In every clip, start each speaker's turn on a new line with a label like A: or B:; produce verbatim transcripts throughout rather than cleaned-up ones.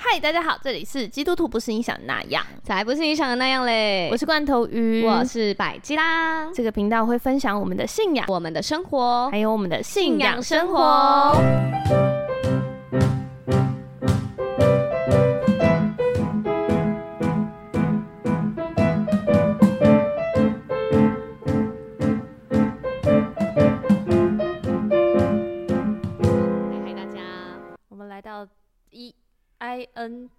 A: 嗨，大家好，这里是基督徒不是你想的那样，
B: 才不是你想的那样嘞！
A: 我是罐头鱼，
B: 我是百基拉。
A: 这个频道会分享我们的信仰、
B: 我们的生活，
A: 还有我们的信仰生活。
B: 嗨，大家，
A: 我们来到 E I N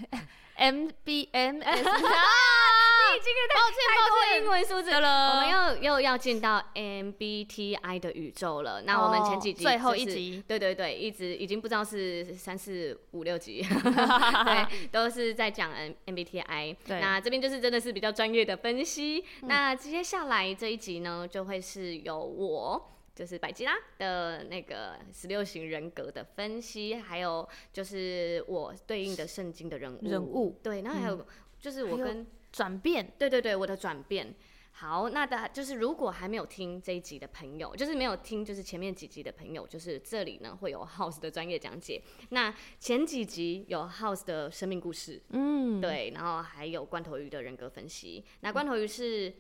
A: M B M S 啊，
B: 你已经
A: 抱歉抱歉，
B: 英文数字了，我们又又要进到 M B T I 的宇宙了。那我们前几集、就是
A: 哦、最后一集，
B: 对对对，一直已经不知道是三四五六集，对，都是在讲 M B T I。那这边就是真的是比较专业的分析。嗯、那接下来这一集呢，就会是由我。就是百基拉的那个十六型人格的分析，还有就是我对应的圣经的人物，
A: 人物
B: 对，然后还有就是我跟
A: 转变，
B: 对对对，我的转变。好，那的就是如果还没有听这一集的朋友，就是没有听就是前面几集的朋友，就是这里呢会有 House 的专业讲解。那前几集有 House 的生命故事，嗯，对，然后还有罐头鱼的人格分析。那罐头鱼是。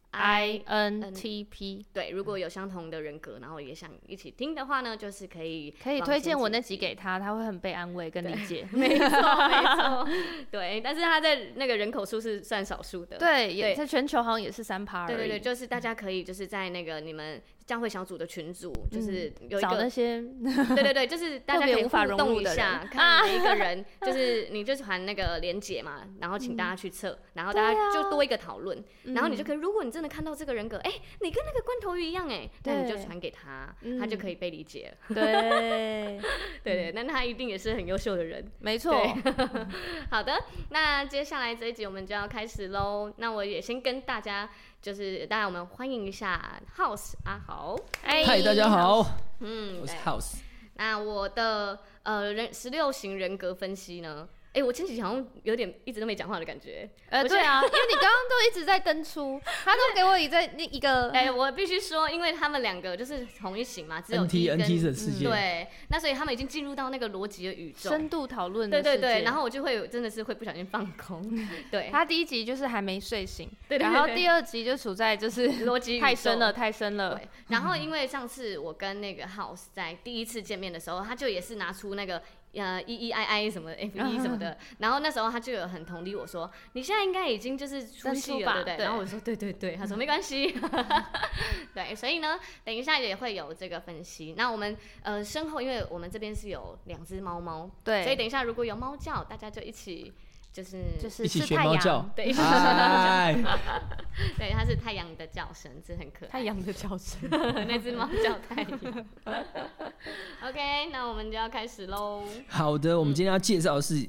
A: I N T P
B: 对，如果有相同的人格，然后也想一起听的话呢，就是可以
A: 可以推荐我那集给他，他会很被安慰跟理解。
B: 没错没错，对，但是他在那个人口数是算少数的，
A: 对，也在全球好像也是三趴而已。
B: 对对对，就是大家可以就是在那个你们教会小组的群组，就是有一个、
A: 嗯、找那些
B: 对对对，就是大家可以互动一下，看每一个人，就是你就传那个连结嘛，然后请大家去测，嗯、然后大家就多一个讨论，啊、然后你就可以，如果你真的看到这个人格，哎、欸，你跟那个罐头鱼一样、欸，哎，那你就传给他，他就可以被理解了。
A: 对对
B: 对，那他一定也是很优秀的人，
A: 没错。
B: 好的，那接下来这一集我们就要开始喽。那我也先跟大家。就是大家我们欢迎一下 House 阿豪，
C: 嗨， Hi, 大家好，
B: 嗯，
C: 我是 House。
B: 那我的呃人十六型人格分析呢？哎、欸，我前几集好像有点一直都没讲话的感觉。
A: 呃，对啊，因为你刚刚都一直在登出，他都给我一在那一个。
B: 哎、欸，我必须说，因为他们两个就是同一型嘛，只有
C: N T N T 的世界、
B: 嗯，对，那所以他们已经进入到那个逻辑的宇宙，
A: 深度讨论的世界。
B: 对对对，然后我就会真的是会不小心放空。对，
A: 他第一集就是还没睡醒，
B: 对, 对, 对, 对，
A: 然后第二集就处在就是
B: 逻辑
A: 太深了，太深了。
B: 对，然后因为上次我跟那个 House 在第一次见面的时候，他就也是拿出那个。呃 ，E E I I 什么 F E 什么的，然后那时候他就有很同理我说，你现在应该已经就是出戏了，对不对？然后我说对对对，他说没关系，对，所以呢，等一下也会有这个分析。那我们呃身后，因为我们这边是有两只猫猫，
A: 对，
B: 所以等一下如果有猫叫，大家就一起。就是
A: 就是
C: 一起学猫叫，
B: 对，一起学猫叫，对，它是太阳的叫声，是很可爱。
A: 太阳的叫声，
B: 那只猫叫太阳。OK， 那我们就要开始喽。
C: 好的，我们今天要介绍的是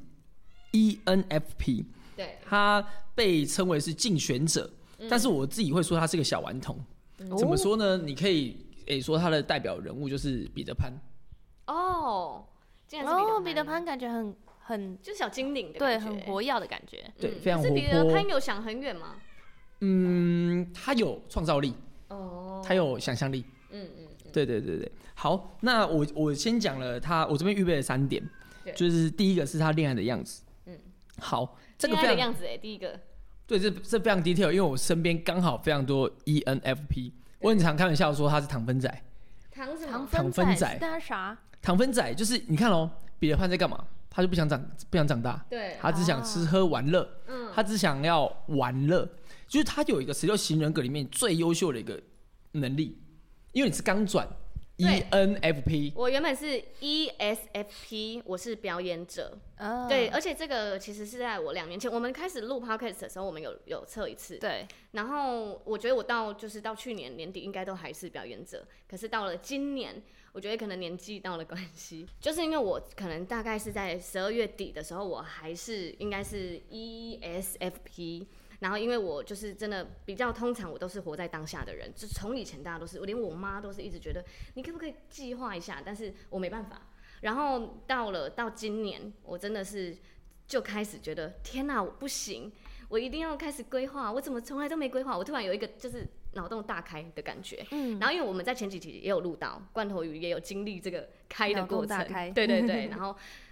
C: E N F P，
B: 对，
C: 它被称为是竞选者，嗯、但是我自己会说它是个小顽童。嗯、怎么说呢？你可以诶、欸、说它的代表人物就是彼得潘。
B: 哦，竟然是
A: 哦，彼得潘感觉很。很
B: 就小精灵的
A: 感觉，对，很活跃的感觉，
C: 对，非常活泼。
B: 可是彼得潘有想很远吗？
C: 嗯，他有创造力，哦，他有想象力，嗯嗯，对对对对。好，那我我先讲了他，我这边预备了三点，就是第一个是他恋爱的样子，嗯，好，这个非常
B: 恋爱的样子哎，第一个，
C: 对，这这非常 detail， 因为我身边刚好非常多 E N F P， 我很常开玩笑说他是糖分仔，
B: 糖什么？
A: 糖分仔，那啥？
C: 糖分仔就是你看哦，彼得潘在干嘛？他就不想长，不想长大，
B: 对，
C: 他只想吃喝玩乐，嗯，他只想要玩乐，就是他有一个十六型人格里面最优秀的一个能力，因为你是刚转 E N F P，
B: 我原本是 E S F P， 我是表演者，哦，对，而且这个其实是在我两年前，我们开始录 podcast 的时候，我们有有测一次，
A: 对，
B: 然后我觉得我到就是到去年年底应该都还是表演者，可是到了今年。我觉得可能年纪到了关系，就是因为我可能大概是在十二月底的时候，我还是应该是 E S F P， 然后因为我就是真的比较通常我都是活在当下的人，就从以前大家都是，我连我妈都是一直觉得你可不可以计划一下，但是我没办法。然后到了到今年，我真的是就开始觉得天哪，我不行，我一定要开始规划，我怎么从来都没规划？我突然有一个就是脑洞大开的感觉。嗯，然后因为我们在前几集也有录到，罐头鱼也有经历这个开的过程，
A: 脑洞大开，
B: 对对对，然后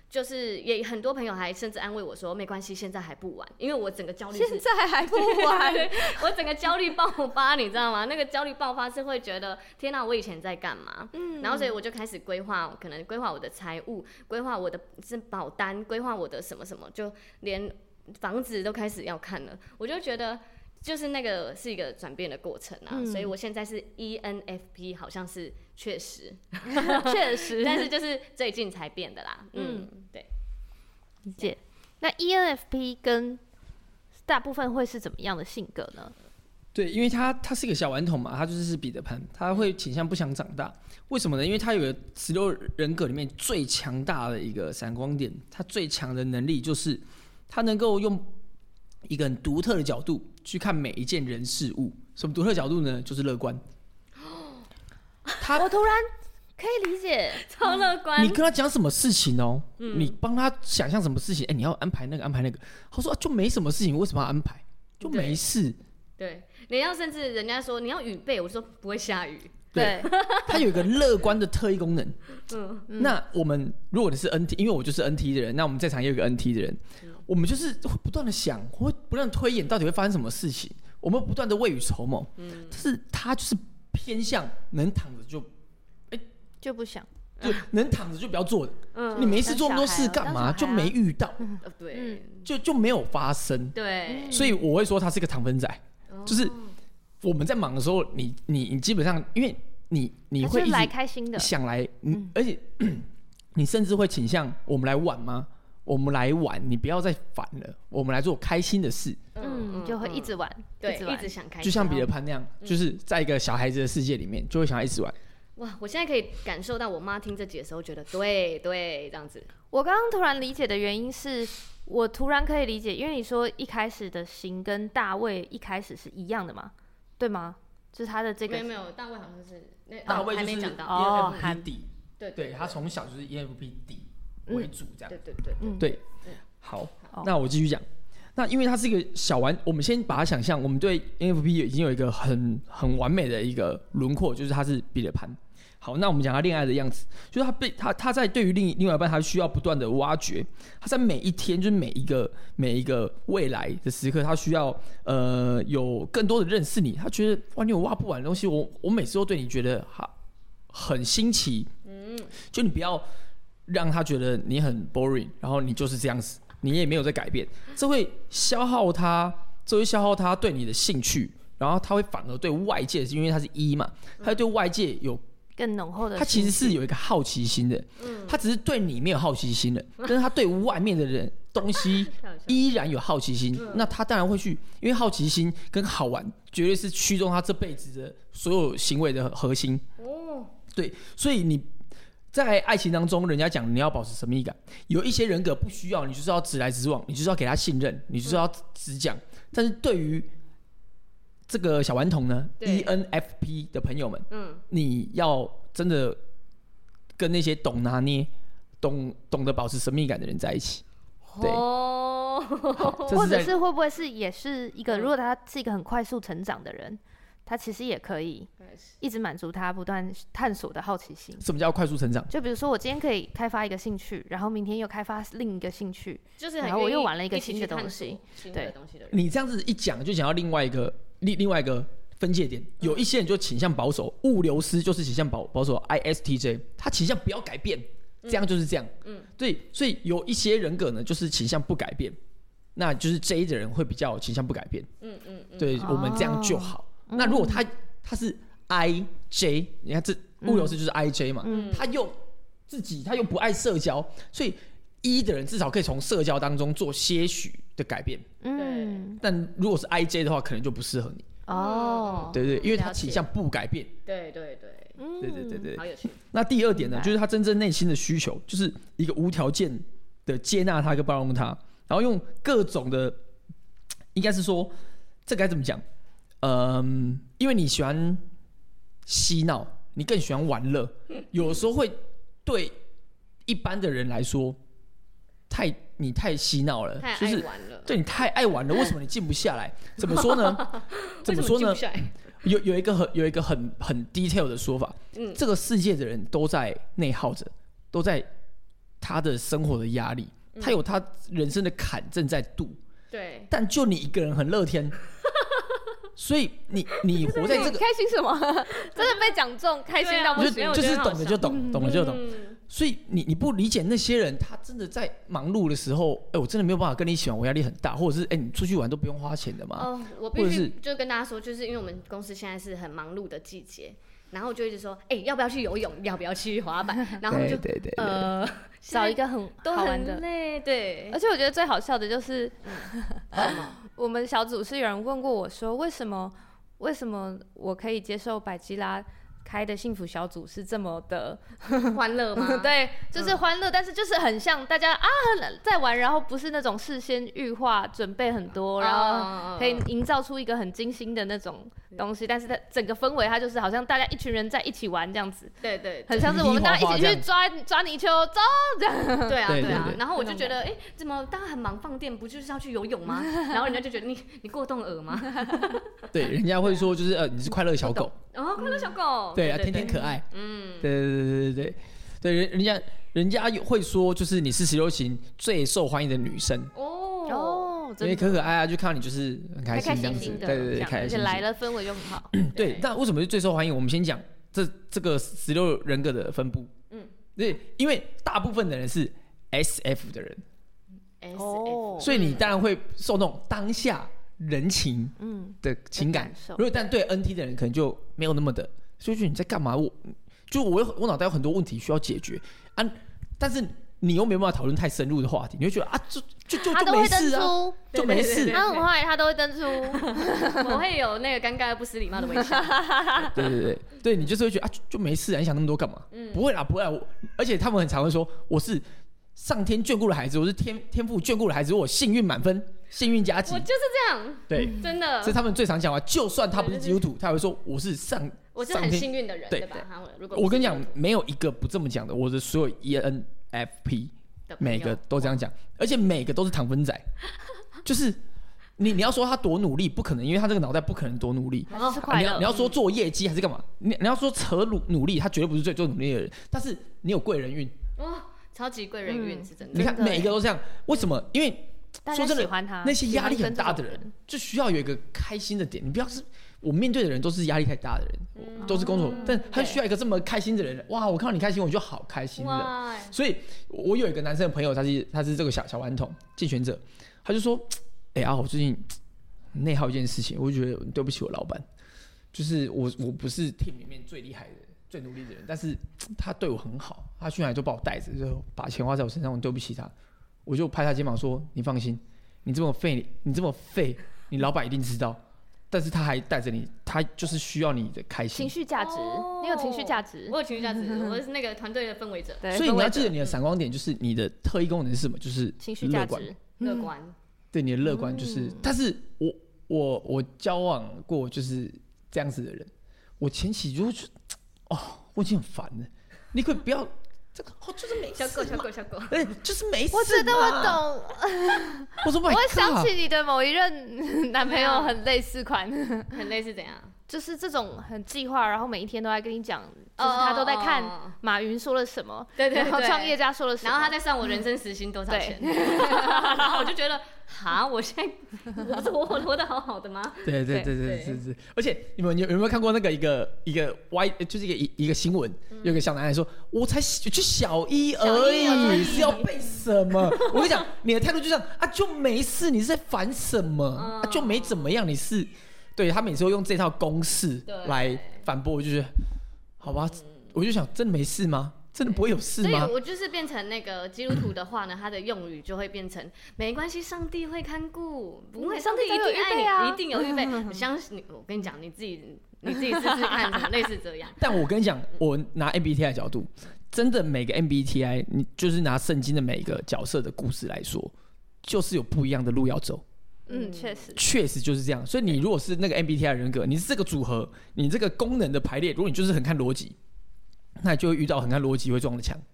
B: 就是也很多朋友还甚至安慰我说没关系，现在还不晚，因为我整个焦虑
A: 现在还不晚，
B: 我整个焦虑爆发，你知道吗？那个焦虑爆发是会觉得天哪，我以前在干嘛？嗯，然后所以我就开始规划，可能规划我的财务，规划我的是保单，规划我的什么什么，就连房子都开始要看了。我就觉得就是那个是一个转变的过程啊，嗯、所以我现在是 E N F P， 好像是确实，
A: 确实，
B: 但是就是最近才变的啦。嗯，嗯对，
A: 理解。那 E N F P 跟大部分会是怎么样的性格呢？
C: 对，因为他他是一个小顽童嘛，他就是彼得潘，他会倾向不想长大。为什么呢？因为他有个十六人格里面最强大的一个闪光点，他最强的能力就是他能够用一个很独特的角度去看每一件人事物。什么独特角度呢？就是乐观。
A: 我突然可以理解，
B: 超乐观。
C: 你跟他讲什么事情哦、嗯，你帮他想象什么事情，哎、欸，你要安排那个安排那个，他说、啊、就没什么事情，为什么要安排？就没事。
B: 对，你要甚至人家说你要雨备，我说不会下雨。
A: 对，
C: 他有一个乐观的特异功能。嗯，那我们如果你是 N T， 因为我就是 N T 的人，那我们在场也有一个 N T 的人，嗯、我们就是会不断的想，会不断推演到底会发生什么事情，我们不断的未雨绸缪。嗯，但是他就是偏向能躺着就。
A: 就不想，
C: 就能躺着就不要坐的。嗯，你没事做那么多事干嘛？就没遇到，
B: 嗯、对，
C: 就就没有发生。
B: 对，
C: 所以我会说他是个糖分仔，哦、就是我们在忙的时候，你你你基本上，因为你你会一直
A: 来开心的
C: 想来，嗯、而且你甚至会倾向我们来玩吗？我们来玩，你不要再烦了，我们来做开心的事。
A: 嗯，就会一直玩，
B: 对，一直想开心，
C: 就像彼得潘那样，嗯、就是在一个小孩子的世界里面，就会想要一直玩。
B: 哇！我现在可以感受到我妈听这集的时候，觉得对对这样子。
A: 我刚刚突然理解的原因是，我突然可以理解，因为你说一开始的型跟大卫一开始是一样的嘛，对吗？就是他的这个
B: 没有没有，大卫好像是那
C: 大卫就是 E N F P 底，
B: 对
C: 对，他从小就是 E N F P 底为主这样。
B: 对对对
C: 对对，好，那我继续讲。那因为他是一个小玩，我们先把它想象，我们对 E N F P 已经有一个很很完美的一个轮廓，就是他是彼得潘。好，那我们讲他恋爱的样子，就是他被他他在对于另另外一半，他需要不断的挖掘，他在每一天，就是每一个每一个未来的时刻，他需要呃有更多的认识你。他觉得哇，你有挖不完的东西，我我每次都对你觉得哈很新奇，嗯，就你不要让他觉得你很 boring， 然后你就是这样子，你也没有在改变，这会消耗他，这会消耗他对你的兴趣，然后他会反而对外界，因为他是一嘛，他对外界有
A: 更浓厚的，
C: 他其实是有一个好奇心的，嗯，他只是对你没有好奇心的，但是他对外面的人东西依然有好奇心，嗯，那他当然会去，因为好奇心跟好玩绝对是驱动他这辈子的所有行为的核心。哦，对，所以你在爱情当中，人家讲你要保持神秘感，有一些人格不需要，你就是要直来直往，你就是要给他信任，你就是要直讲，嗯，但是对于这个小顽童呢 ，E N F P 的朋友们，嗯，你要真的跟那些懂拿捏、懂懂得保持神秘感的人在一起，对，
A: 哦，或者是会不会是也是一个，如果他是一个很快速成长的人，他其实也可以一直满足他不断探索的好奇心。
C: 什么叫快速成长？
A: 就比如说我今天可以开发一个兴趣，然后明天又开发另一个兴趣，
B: 就是
A: 然后我又玩了一个新的东西。
B: 对，
C: 你这样子一讲，就讲到另外一个另另外一个分界点。有一些人就倾向保守，物流师就是倾向保保守 I S T J， 他倾向不要改变，这样就是这样。嗯，对，所以有一些人格呢，就是倾向不改变，那就是 J 的人会比较倾向不改变。嗯嗯嗯，对，我们这样就好。哦，那如果他他是 I J， 你看这物流师就是 I J 嘛，嗯，他又自己他又不爱社交，所以 E 的人至少可以从社交当中做些许的改变。嗯，但如果是 I J 的话，可能就不适合你。哦，对 对, 對，因为他倾向不改变。
B: 对对对，
C: 嗯，对对对对，
B: 好有趣。
C: 那第二点呢，就是他真正内心的需求，就是一个无条件的接纳他跟包容他，然后用各种的，应该是说这该怎么讲？嗯，因为你喜欢嬉闹，你更喜欢玩乐，有时候会对一般的人来说，太你太嬉闹了，
B: 太爱玩了，
C: 就是对你太爱玩了。为什么你静不下来？怎么说呢？怎么说呢？有有一个很有一个很很 detail 的说法，嗯，这个世界的人都在内耗着，都在他的生活的压力，嗯、他有他人生的坎正在渡。
B: 对，
C: 但就你一个人很乐天，所以你你活在这个
A: 开心什么？真的被讲中，开心到不行，
C: 就就是懂了就懂，懂了就懂。所以你你不理解那些人，他真的在忙碌的时候，哎、欸，我真的没有办法跟你一起玩，我压力很大，或者是哎、欸，你出去玩都不用花钱的嘛。
B: 哦，我必须就跟大家说，就是因为我们公司现在是很忙碌的季节。然后就一直说，哎、欸，要不要去游泳？要不要去滑板？然后就
C: 对对对对
B: 呃，
A: 找一个很好玩的，
B: 都很累，对。
A: 而且我觉得最好笑的就是，我们小组是有人问过我说，为什么为什么我可以接受百基拉开的幸福小组是这么的
B: 欢乐吗？
A: 对，就是欢乐、嗯，但是就是很像大家啊在玩，然后不是那种事先预化准备很多，然后可以营造出一个很精心的那种东西，但是它整个氛围它就是好像大家一群人在一起玩这样子，
B: 对 对, 对，
A: 很像是我们大家一起去抓抓泥鳅，走这样。
B: 对啊对啊，然后我就觉得，哎、欸，怎么大家很忙放电，不就是要去游泳吗？然后人家就觉得你你过动儿吗？
C: 对，人家会说就是呃你是快乐小狗。
B: 哦，快乐小狗。
C: 对啊，天天可爱。嗯，对对对对对对，人人家人家会说，就是你是十六型最受欢迎的女生。
A: 哦哦，
C: 因为可可爱啊，就看到你就是很开心这样子。对对对，开心。
A: 而且来了氛围就很好。
C: 对，那为什么是最受欢迎？我们先讲这这个十六人格的分布。嗯，对，因为大部分的人是 S F 的人。
B: 哦，
C: 所以你当然会受那种当下人情的情感。如果但对 N T 的人可能就没有那么的。所以就你在干嘛？我就我我脑袋有很多问题需要解决啊，但是你又没办法讨论太深入的话题，你会觉得啊，就就就就没事啊，就没事。
A: 他很坏，他都会登出，
B: 我会有那个尴尬又不失礼貌的微笑。
C: 对对对对，你就是会觉得啊，就就没事啊，你想那么多干嘛？嗯、不会啦，不会啦。我而且他们很常会说，我是上天眷顾的孩子，我是天天父眷顾的孩子，我幸运满分。幸运加级，
B: 我就是这样，
C: 对，
B: 真的，
C: 这是他们最常讲话。就算他不是基督徒，他会说我是上，
B: 我是很幸运的人，对吧？如果
C: 我跟你讲，没有一个不这么讲的。我的所有 E N F P 每个都这样讲，而且每个都是糖分仔，就是你你要说他多努力，不可能，因为他这个脑袋不可能多努力。
A: 哦、是快乐。
C: 你要你要说做业绩还是干嘛？你你要说扯努努力，他绝对不是最最努力的人。但是你有贵人运，
B: 哦，超级贵人运、嗯、是真的。
C: 你看每一个都这样，为什么？因为说真的，
A: 他
C: 那些压力很大的人，就需要有一个开心的点。你不要是我面对的人都是压力太大的人，嗯、都是工作、哦，但他需要一个这么开心的人。哇，我看到你开心，我就好开心了。所以，我有一个男生的朋友，他是他是这个小小顽童竞选者，他就说：“哎、欸、啊，我最近内耗一件事情，我就觉得对不起我老板，就是我我不是 team 里面最厉害的、最努力的人，但是他对我很好，他去哪里都把我带着，就把钱花在我身上，我对不起他。”我就拍他肩膀说：“你放心，你这么废，你这么废，你老板一定知道。但是他还带着你，他就是需要你的开心。
A: 情绪价值，你有情绪价值，
B: 我有情绪价值，我是那个团队的氛围者。
C: 所以你要记得你的闪光点，就是你的特异功能是什么？就是
A: 情绪价值，
B: 乐观。
C: 对，你的乐观就是，嗯、但是我我我交往过就是这样子的人，我前期就觉得哦，我已经很烦了，你可以不要。”这个哦，就是没事，
B: 小狗小狗小狗，
C: 哎，就是没事。
A: 我觉得我懂。
C: 我说，
A: 我想起你的某一任男朋友很类似款，
B: 很类似怎样？
A: 就是这种很计划，然后每一天都在跟你讲，就是他都在看马云说了什么，
B: 对对对，
A: 然后创业家说了什么，
B: 然后他在算我人生时薪多少钱，然后我就觉得，哈，我现在我不是活活得好好的吗？
C: 对对对对是是，而且你们有有没有看过那个一个一个 Y， 就是一个一个新闻，有个小男孩说，我才去小一而已，是要背什么？我跟你讲，你的态度就这样啊，就没事，你是在烦什么？啊，就没怎么样，你是。对，他每次都用这套公式来反驳，我就觉得好吧，我就想真的没事吗？真的不会有事吗？
B: 所以我就是变成那个基督徒的话呢，他的用语就会变成没关系，上帝会看顾，不会，上帝一定爱你，啊、一定有预备。我相信你，我跟你讲，你自己你自己试试看，什么类似这样。
C: 但我跟你讲，我拿 M B T I 的角度，真的每个 M B T I， 你就是拿圣经的每一个角色的故事来说，就是有不一样的路要走。
A: 嗯，确实，
C: 确实就是这样。所以你如果是那个 M B T I 人格，你是这个组合，你这个功能的排列，如果你就是很看逻辑，那就会遇到很看逻辑会撞的墙。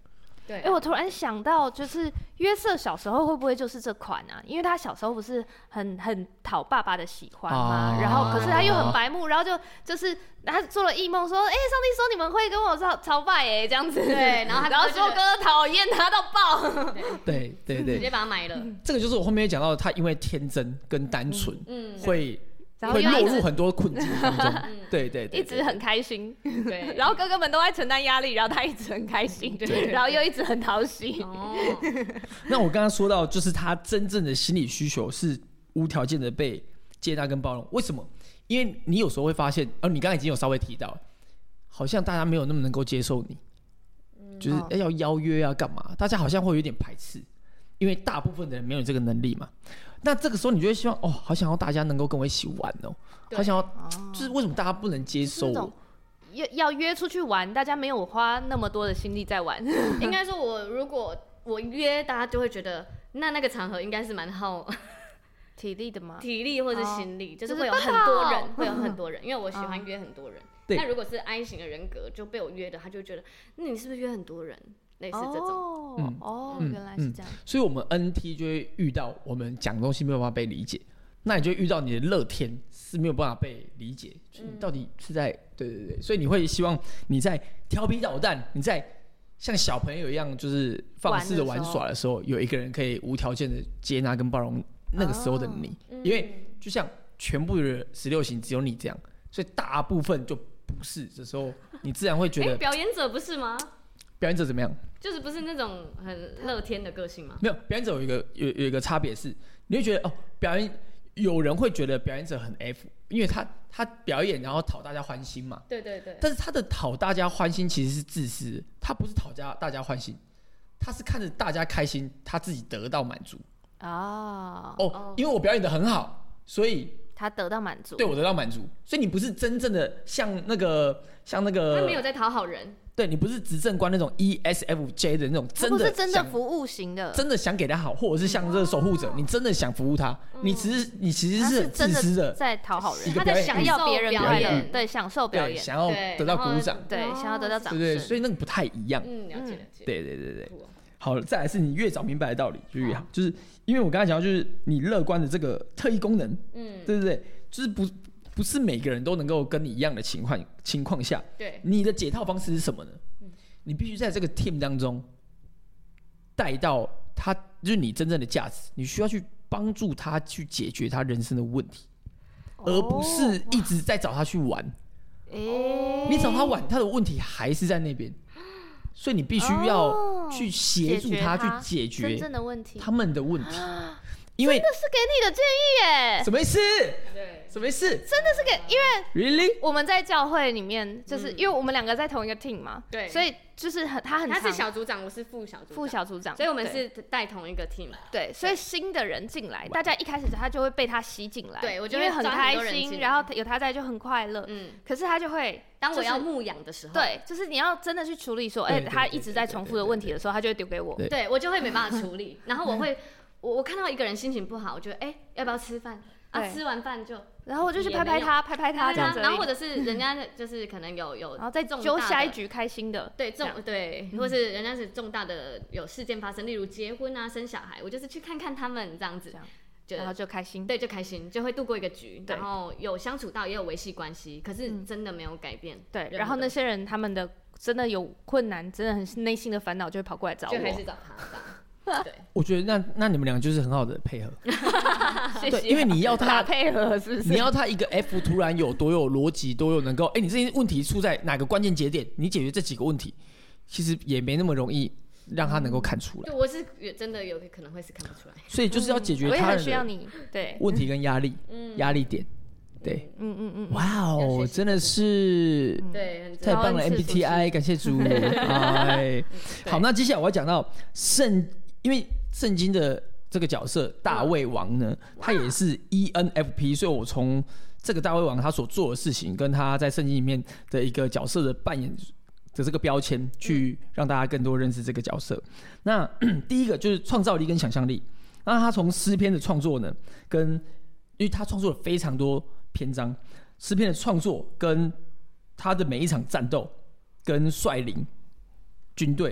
B: 对、啊，
A: 哎、欸，我突然想到，就是约瑟小时候会不会就是这款啊？因为他小时候不是很很讨爸爸的喜欢吗？啊、然后可是他又很白目，然后就就是他做了异梦说，哎、欸，上帝说你们会跟我朝朝拜哎、欸，这样子。
B: 对，然后他
A: 然后说哥哥讨厌他到爆。
C: 对对对，
B: 直接把他埋了。
C: 这个就是我后面讲到，他因为天真跟单纯，嗯，会。会落入很多困境当中，对对对，
A: 一直很开心，
B: 对，
A: 然后哥哥们都在承担压力，然后他一直很开心，对，然后又一直很讨喜。哦，
C: 那我刚刚说到，就是他真正的心理需求是无条件的被接纳跟包容，为什么？因为你有时候会发现，哦，你刚刚已经有稍微提到，好像大家没有那么能够接受你，就是、欸、要邀约啊干嘛，大家好像会有点排斥，因为大部分的人没有这个能力嘛。那这个时候你就会希望哦，好想要大家能够跟我一起玩哦，好想要，就是为什么大家不能接受我？
A: 要要约出去玩，大家没有花那么多的心力在玩。
B: 应该说，我如果我约，大家就会觉得那那个场合应该是蛮耗
A: 体力的吗？
B: 体力或者心力，哦、就是会有很多人，会有很多人，因为我喜欢约很多人。那如果是 I 型的人格，就被我约的，他就觉得，那你是不是约很多人？类似这种，
A: 哦，嗯、哦嗯、原来是这样、嗯。
C: 所以，我们 N T 就会遇到我们讲东西没有办法被理解，那你就遇到你的乐天是没有办法被理解，嗯、你到底是在对对对，所以你会希望你在调皮捣蛋，你在像小朋友一样就是放肆的玩耍的时候，有一个人可以无条件的接纳跟包容那个时候的你，哦、因为就像全部的十六型只有你这样，所以大部分就不是，这时候你自然会觉得，
B: 欸、表演者不是吗？
C: 表演者怎么样？
B: 就是不是那种很乐天的个性吗？
C: 没有，表演者有一个有有一个差别是，你会觉得哦，表演有人会觉得表演者很 F， 因为他他表演然后讨大家欢心嘛。
B: 对对对。
C: 但是他的讨大家欢心其实是自私的，他不是讨家大家欢心，他是看着大家开心，他自己得到满足。啊。哦，因为我表演得很好，所以
A: 他得到满足。
C: 对，我得到满足，所以你不是真正的像那个像那个。
B: 他没有在讨好人。
C: 对，你不是执政官那种 E S F J 的那种，真的
A: 不是真的服务型的，
C: 真的想给他好，或者是像这个守护者，哦、你真的想服务他，嗯、你其实你其实是很自私的，
A: 在讨好人，
C: 他在
A: 想要别人表演，对，享受表演，
C: 想要得到鼓掌，
A: 对，想要得到掌声，
C: 对对，所以那个不太一样。
B: 嗯，了解了解。
C: 对对对对，好，再来是你越早明白的道理就越好，就是因为我刚才讲到，就是你乐观的这个特异功能，嗯，对不对？就是不不是每个人都能够跟你一样的情况情况下，
B: 对，
C: 你的解套方式是什么呢？你必须在这个 team 当中带到他，就是你真正的价值。你需要去帮助他去解决他人生的问题，哦、而不是一直在找他去玩。哦、你找他玩，他的问题还是在那边，所以你必须要去协助他去解决
A: 真正的问题，
C: 他们的问题。因为
A: 真的是给你的建议耶，
C: 什么意思？
B: 对，
C: 什么意思？真
A: 的是给，因为
C: really
A: 我们在教会里面，就是、嗯、因为我们两个在同一个 team 嘛，
B: 对，
A: 所以就是很他很
B: 他是小组长，我是副小组
A: 副小组长，
B: 所以我们是带同一个 team。
A: 对，所以新的人进来，大家一开始他就会被他吸进来，
B: 对我觉
A: 得很开心，然后有他在就很快乐，嗯，可是他就会。
B: 当我要牧养的时候，
A: 对，就是你要真的去处理说，哎，他一直在重复的问题的时候，他就会丢给我，
B: 对我就会没办法处理，然后我会。我我看到一个人心情不好，我觉得哎、欸，要不要吃饭啊？吃完饭就，
A: 然后我就去拍拍他，拍拍他这样子。
B: 然后或者是人家就是可能有有，
A: 然后再揪下一局开心的，
B: 对重对，或是人家是重大的有事件发生，例如结婚啊、生小孩，我就是去看看他们这样子，
A: 然后就开心，
B: 对，就开心，就会度过一个局，然后有相处到，也有维系关系，可是真的没有改变。
A: 对，然后那些人他们的真的有困难，真的很内心的烦恼，就会跑过来找我，
B: 就开始找他这样。对，
C: 我觉得那那你们俩就是很好的配合，
A: 谢谢。
C: 对，因为你要他
A: 配合是不是？
C: 你要他一个 F 突然有多有逻辑，多有能够，哎、欸，你这些问题出在哪个关键节点？你解决这几个问题，其实也没那么容易让他能够看出来。
B: 对，我是真的有可能会是看不出来，
C: 所以就是要解决他人
A: 的
C: 问题跟压力，压力点。对，嗯嗯嗯，哇哦，真的是，
B: 对，
C: 太棒了 ，M B T I， 感谢主。哎，好，那接下来我要讲到圣，因为圣经的这个角色大卫王呢，他也是 E N F P， 所以我从这个大卫王他所做的事情，跟他在圣经里面的一个角色的扮演的这个标签，去让大家更多认识这个角色。那第一个就是创造力跟想象力。那他从诗篇的创作呢，跟因为他创作了非常多篇章，诗篇的创作跟他的每一场战斗，跟率领军队，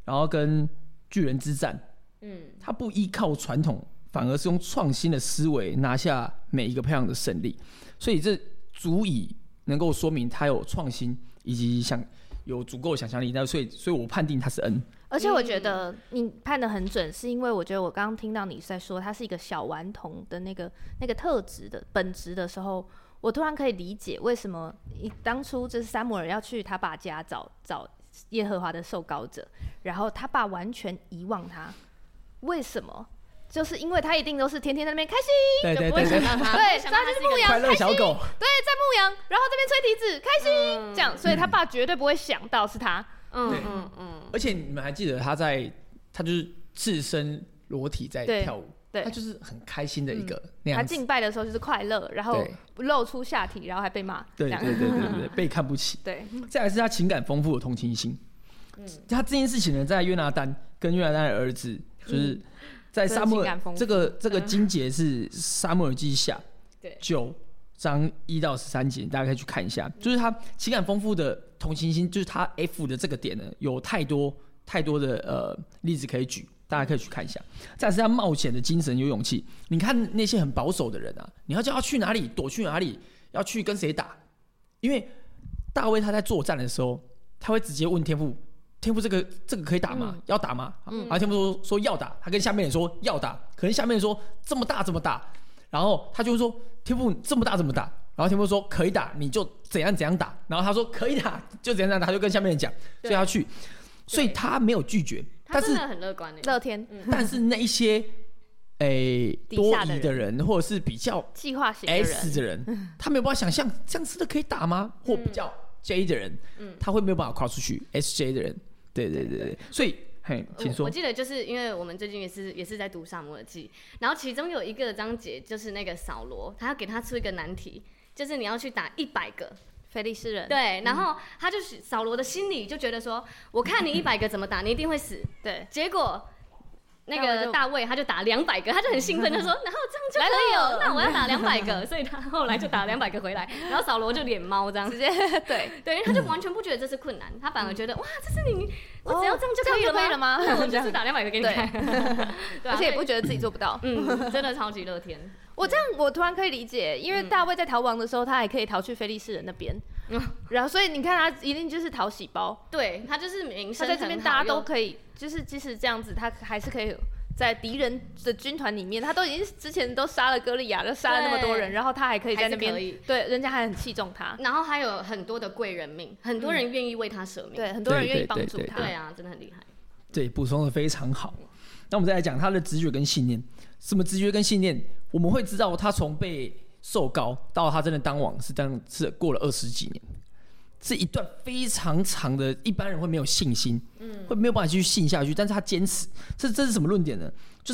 C: 然后跟巨人之战，嗯，他不依靠传统，反而是用创新的思维拿下每一个漂亮的胜利，所以这足以能够说明他有创新以及想有足够的想象力。那所以，所以我判定他是 N。
A: 而且我觉得你判得很准，是因为我觉得我刚刚听到你在说他是一个小顽童的那个那个特质的本质的时候，我突然可以理解为什么当初就是撒母耳要去他爸家找找耶和华的受膏者，然后他爸完全遗忘他，为什么？就是因为他一定都是天天在那边开心，
C: 对对对对，
A: 对，他就是牧羊，
C: 快乐小狗，
A: 对，在牧羊，然后这边吹笛子，开心，嗯、这样，所以他爸绝对不会想到是他。
C: 嗯嗯嗯。而且你们还记得他在，他就是赤身裸体在跳舞，对，他就是很开心的一个那样子。
A: 他敬拜的时候就是快乐，然后露出下体，然后还被骂，
C: 对对对对对，被看不起。
A: 对，
C: 再来是他情感丰富的同情心。嗯，他这件事情呢，在约拿单跟约拿单的儿子就是。嗯在撒母耳这个这个经节是撒母耳记下九章一到十三节，大家可以去看一下。就是他情感丰富的同情心，就是他 F 的这个点呢，有太多太多的呃例子可以举，大家可以去看一下。再来是他冒险的精神，有勇气。你看那些很保守的人啊，你要叫他去哪里躲去哪里，要去跟谁打？因为大卫他在作战的时候，他会直接问天父。天父这个这个可以打吗？嗯、要打吗？嗯、然后天父 说, 说要打，他跟下面人说要打，可能下面人说这么大这么大，然后他就会说天父这么大这么大，然后天父说可以打，你就怎样怎样打，然后他说可以打就怎样怎样打，他就跟下面人讲，所以他去，所以他没有拒绝，
B: 他真的很乐观，
A: 乐天。
C: 但是那一些诶、欸、多疑的人，或者是比较
A: 计划型
C: S 的人，他没有办法想象这样真的可以打吗？或比较 J 的人，嗯、他会没有办法跨出去 S J 的人。对对对对，所以嘿，请说。
B: 我记得就是因为我们最近也是也是在读撒母耳记，然后其中有一个章节就是那个扫罗，他要给他出一个难题，就是你要去打一百个
A: 非利士人。
B: 对，然后他就是扫罗的心里就觉得说，我看你一百个怎么打，你一定会死。对，结果。那个大卫他就打两百个，他就很兴奋，就说：“然后这样就可以了，那我要打两百个。”所以他后来就打两百个回来，然后扫罗就脸猫这样，直接对对，因为他就完全不觉得这是困难，他反而觉得哇，这是你，我只要这样就可以了吗？可以了吗？我就是打两百个给你看，
A: 而且也不觉得自己做不到，
B: 嗯，真的超级乐天。
A: 我这样我突然可以理解，因为大卫在逃亡的时候，他还可以逃去非利士人那边。然后，所以你看他一定就是讨喜包，
B: 对他就是名声
A: 他在这边大家都可以，就是即使这样子，他还是可以在敌人的军团里面，他都已经之前都杀了歌利亚，都杀了那么多人，然后他还可以在那边，对，人家还很器重他，
B: 然后还有很多的贵人命，很多人愿意为他舍命，
A: 对，很多人愿意帮助他，
B: 对啊，真的很厉害。
C: 对，补充的非常好。那我们再来讲他的直觉跟信念，什么直觉跟信念？我们会知道他从被受膏到他真的当王是当是过了二十几年。是一段非常长的，一般人会没有信心，嗯，会没有办法继续信下去。但是他坚持，这这是什么论点呢？就是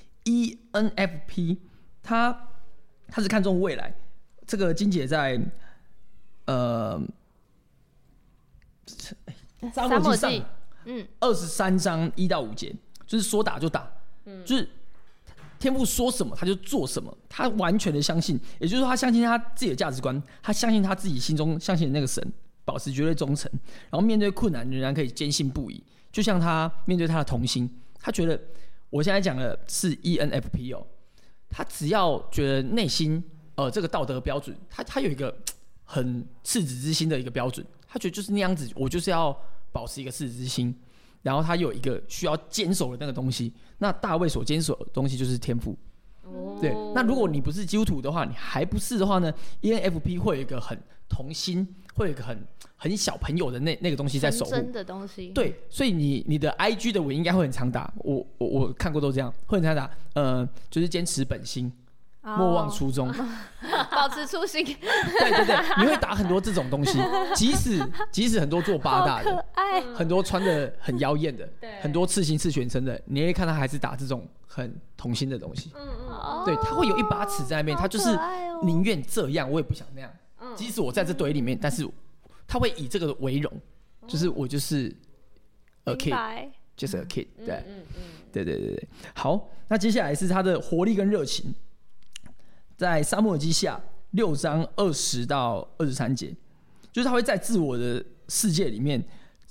C: E N F P， 他他是看重未来。这个金姐在呃撒母耳记上，嗯，二十三章一到五节，就是说打就打，嗯，就是天父说什么他就做什么，他完全的相信，也就是说他相信他自己的价值观，他相信他自己心中相信的那个神。保持绝对忠诚，然后面对困难仍然可以坚信不疑。就像他面对他的童心，他觉得我现在讲的是 E N F P 哦，他只要觉得内心呃这个道德标准，他他有一个很赤子之心的一个标准，他觉得就是那样子，我就是要保持一个赤子之心，然后他有一个需要坚守的那个东西。那大卫所坚守的东西就是天赋。哦、对，那如果你不是基督徒的话，你还不是的话呢 ？E N F P 会有一个很童心，会有一个很很小朋友的那那个东西在守护，
A: 真的东西。
C: 对，所以你你的 I G 的文应该会很常打，我我我看过都这样，会很常打。呃，就是坚持本心，哦、莫忘初衷，
A: 保持初心。
C: 对对对，你会打很多这种东西，即使即使很多做八大的，很多穿的很妖艳的，很多刺青刺全身的，你会看他还是打这种很童心的东西。嗯嗯，对，他会有一把尺在那边，他就是宁愿这样，我也不想那样。即使我在这堆里面，但是他会以这个为荣，就是我就是 a kid， 就是 a kid， 对，嗯嗯嗯、对对对对。好，那接下来是他的活力跟热情，在撒母耳记下六章二十到二十三节，就是他会在自我的世界里面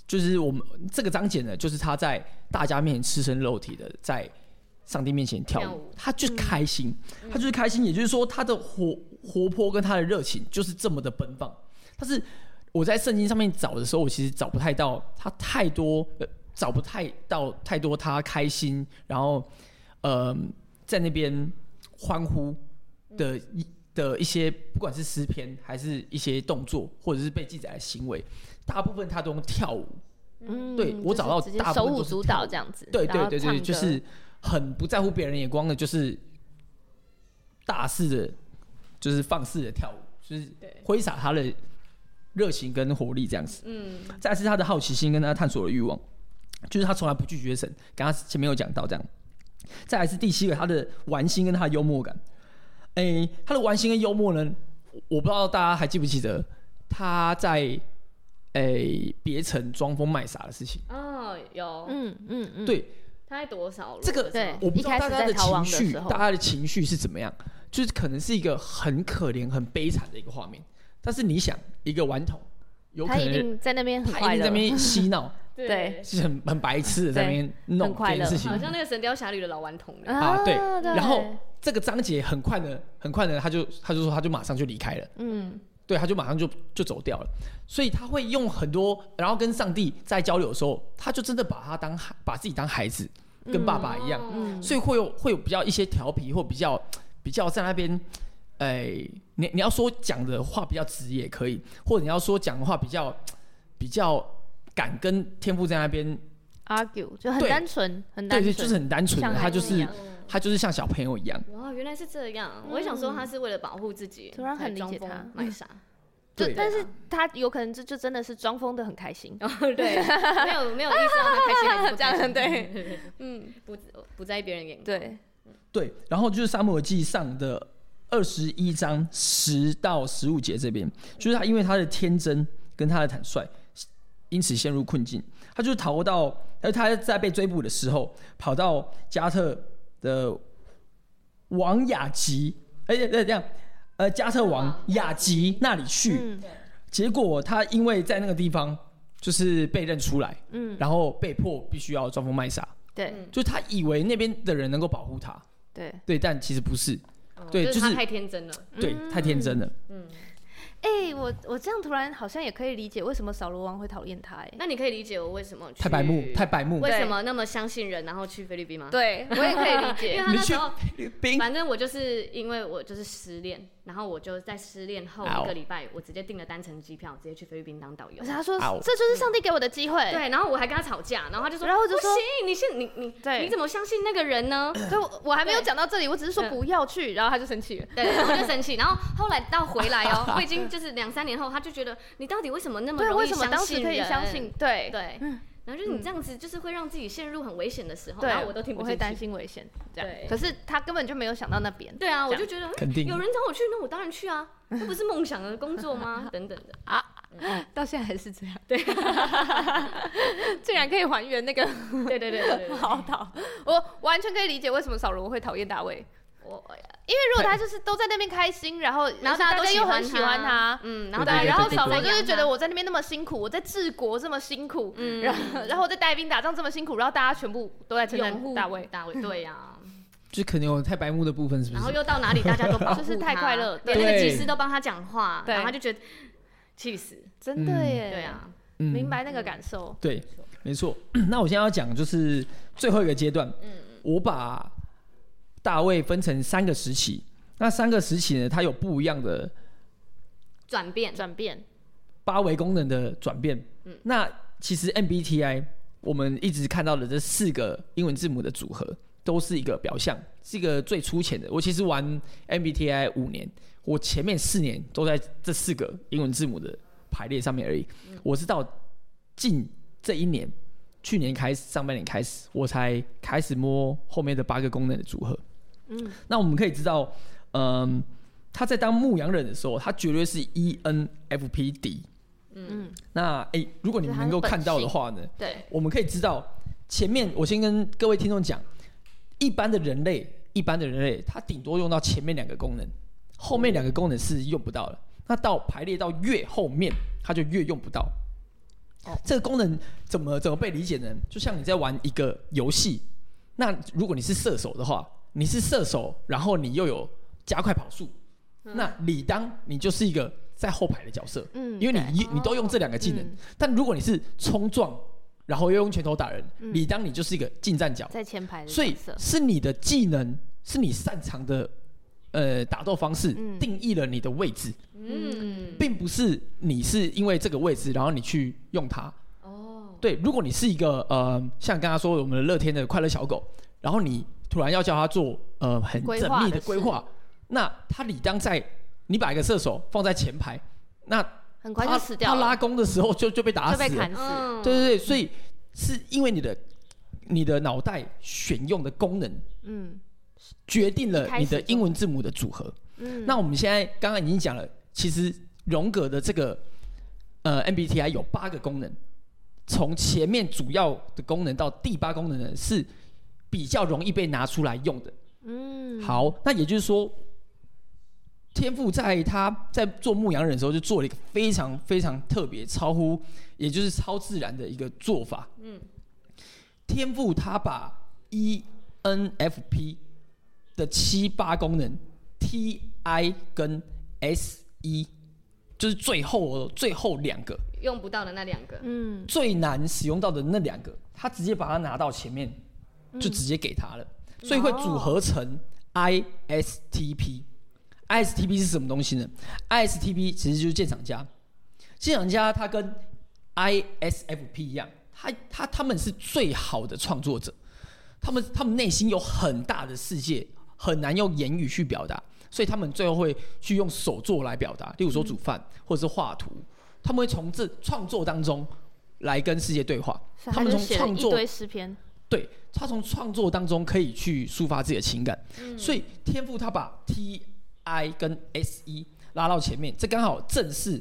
C: 就是我们这个章节呢，就是他在大家面前赤身露体的在上帝面前跳舞，跳舞他就开心、嗯，他就是开心，也就是说他的活活泼跟他的热情就是这么的奔放。但是我在圣经上面找的时候，我其实找不太到他太多，呃、找不太到太多他开心，然后呃在那边欢呼的。嗯的一些不管是诗篇还是一些动作或者是被记载的行为，大部分他都用跳舞。嗯，对我找到大部分都是
A: 手舞足蹈这样子。
C: 对对对对，就是很不在乎别人眼光的，就是大肆的，就是放肆的跳舞，就是挥洒他的热情跟活力这样子。嗯，再来是他的好奇心跟他探索的欲望，就是他从来不拒绝神，刚刚前面有讲到这样。再来是第七个，他的玩心跟他的幽默感。欸、他的玩心跟幽默呢，我不知道大家还记不记得他在诶别城装疯卖傻的事情。
B: 哦，有，
A: 嗯嗯嗯，
C: 对，
B: 他在多少？
A: 这个对，
C: 我不知道大家的情绪，大家的情绪是怎么样，就是可能是一个很可怜、很悲惨的一个画面。但是你想，一个顽童，有可能
A: 他一定在那边很快乐，
C: 他一定在那边嬉闹。
A: 对，
C: 是很很白痴的在那边弄这件事情，
B: 好像那个《神雕侠侣》的老顽童
C: 啊，对。然后这个章节很快的，很快的，他就他就说他就马上就离开了，嗯，对，他就马上就就走掉了。所以他会用很多，然后跟上帝在交流的时候，他就真的把他当把自己当孩子，跟爸爸一样，嗯，所以会有会有比较一些调皮或比较比较在那边，哎、欸，你你要说讲的话比较直也可以，或者你要说讲的话比较比较。敢跟天父在那边
A: argue 就很单纯，很单纯，
C: 对对，就是很单纯的，他就是他就是像小朋友一样。
B: 哇，原来是这样！嗯、我也想说他是为了保护自己，
A: 突然很理解他
B: 卖傻。
A: 对，但是他有可能就就真的是装疯的很开心。
B: 哦，对，没有没有意识到他开心还是不
A: 这样，
B: 对，嗯，不不在意别人眼光。
A: 对
C: 对，然后就是撒母耳记上的二十一章十到十五节这边，就是他因为他的天真跟他的坦率。因此陷入困境，他就是逃到，他在被追捕的时候，跑到加特的王雅吉，哎、欸，这样，呃，加特王雅吉那里去、嗯，结果他因为在那个地方就是被认出来，嗯，然后被迫必须要装疯卖傻，
A: 对，
C: 就是他以为那边的人能够保护他，
A: 对，
C: 对，但其实不是，
B: 哦、
C: 对，
B: 就是他太天真了，
C: 对，嗯、太天真了，嗯。
A: 哎、欸，我我这样突然好像也可以理解为什么扫罗王会讨厌他。哎，
B: 那你可以理解我为什么去
C: 太白目，太白目，
B: 为什么那么相信人，然后去菲律宾吗？
A: 对，我也可以理解。
B: 因为他那时候，反正我就是因为我就是失恋，然后我就在失恋后一个礼拜，我直接订了单程机票，直接去菲律宾当导游。
A: 他说这就是上帝给我的机会。
B: 对，然后我还跟他吵架，然后他就说，
A: 然后我就说
B: 不行，你信你你对，你怎么相信那个人呢？
A: 就我还没有讲到这里，我只是说不要去，然后他就生气了。
B: 对，我就生气。然后后来到回来哦，我已经就是两三年后。他就觉得你到底为什么那么容易相信人？
A: 为什么当时可以相信？对
B: 对、嗯，然后就是你这样子，就是会让自己陷入很危险的时候，
A: 对，
B: 然后我都听不进去，
A: 我会担心危险。这样，可是他根本就没有想到那边。
B: 对啊，我就觉得
C: 肯定
B: 有人找我去，那我当然去啊，那不是梦想的工作吗？等等的啊、
A: 嗯，到现在还是这样。
B: 对，
A: 竟然可以还原那个，
B: 对对对对对，
A: 好讨，我完全可以理解为什么扫罗会讨厌大卫。我因为如果他就是都在那边开心，然后
B: 然后
A: 大家又很
B: 喜
A: 欢他，
B: 嗯，
A: 然后对，然后扫罗就是觉得我在那边那么辛苦，我在治国这么辛苦，嗯，然后然后我在带兵打仗这么辛苦，然后大家全部都在称赞大卫，
B: 大卫，对呀，
C: 就可能有太白目的部分，是不是？
B: 然后又到哪里大家都保护他，
A: 就是太快乐，
B: 连那个祭司都帮他讲话，然后他就觉得气死，
A: 真的耶，
B: 对啊，
A: 明白那个感受，
C: 对，没错。那我现在要讲就是最后一个阶段，我把大卫分成三个时期，那三个时期呢，它有不一样的
B: 转变，
A: 转变，
C: 八维功能的转变。嗯，那其实 M B T I 我们一直看到的这四个英文字母的组合，都是一个表象，是一个最粗浅的。我其实玩 M B T I 五年，我前面四年都在这四个英文字母的排列上面而已。嗯，我是到近这一年，去年开始，上半年开始，我才开始摸后面的八个功能的组合。嗯，那我们可以知道，嗯，他在当牧羊人的时候，他绝对是 E N F P D。嗯，那哎、欸，如果你们能够看到的话呢，
A: 对，
C: 我们可以知道前面，我先跟各位听众讲，一般的人类，一般的人类，他顶多用到前面两个功能，后面两个功能是用不到的。那到排列到越后面，他就越用不到。 哦、这个功能怎么怎么被理解呢？就像你在玩一个游戏，那如果你是射手的话，你是射手，然后你又有加快跑速，嗯、那理当你就是一个在后排的角色，嗯，因为你你都用这两个技能。嗯、但如果你是冲撞，然后又用拳头打人，嗯、理当你就是一个近战角，
A: 在前排的角色。
C: 所以是你的技能，是你擅长的。呃，打斗方式定义了你的位置，嗯，并不是你是因为这个位置，然后你去用它。哦，对，如果你是一个呃，像刚刚说我们的乐天的快乐小狗，然后你突然要叫它做呃很缜密的规划，那它理当在你把一个射手放在前排，那
A: 很快就死掉了。
C: 他拉弓的时候就就被打死了，
A: 就被砍死。嗯、
C: 对对对，所以是因为你的你的脑袋选用的功能，嗯。决定了你的英文字母的组合。嗯，那我们现在刚刚已经讲了，其实荣格的这个呃 M B T I 有八个功能，从前面主要的功能到第八功能呢是比较容易被拿出来用的。嗯，好，那也就是说，天父在他在做牧羊人的时候就做了一个非常非常特别、超乎也就是超自然的一个做法。嗯，天父他把 E N F P的七八功能 T I 跟 S E 就是最后最后两个
B: 用不到的那两个，
C: 嗯，最难使用到的那两个，他直接把它拿到前面，就直接给他了，嗯、所以会组合成 I S T P。I S T P 是什么东西呢 ？I S T P 其实就是鉴赏家，鉴赏家他跟 I S F P 一样，他他他们是最好的创作者，他们他们内心有很大的世界。很难用言语去表达，所以他们最后会去用手作来表达，例如说煮饭、嗯、或者是画图，他们会从这创作当中来跟世界对话。
A: 他们从创作一堆诗篇，
C: 对，他从创作当中可以去抒发自己的情感。嗯、所以天父他把 T I 跟 S E 拉到前面，这刚好正是